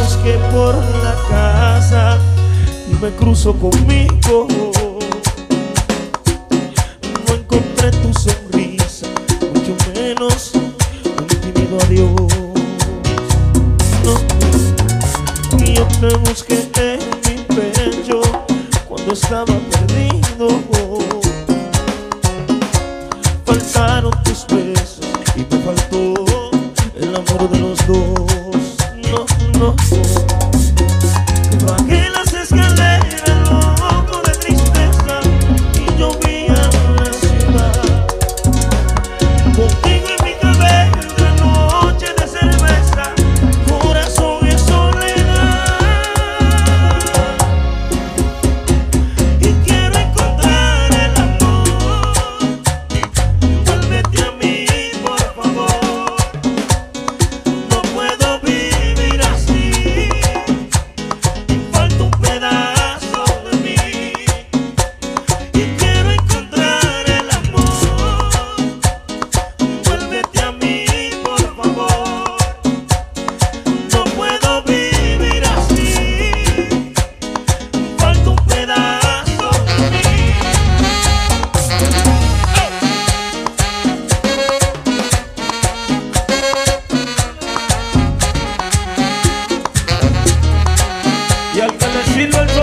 busqué por la casa y me cruzo conmigo. No encontré tu sonrisa, mucho menos un tímido adiós. No, y yo te busqué en mi pecho cuando estaba perdido. Faltaron tus besos y me faltó el amor de los dos. No, no, bajé las escaleras loco de tristeza y llovía la ciudad. Contigo en mi cabeza, noche de cerveza, corazón en soledad. Y quiero encontrar el amor. Vuélvete a mí, por favor. No puedo vivir así. Falta un pedazo de mí. Y quiero encontrar el amor. Vuélvete a mí, por favor. No puedo vivir así. Falta un pedazo de mí. Y al que le sirva el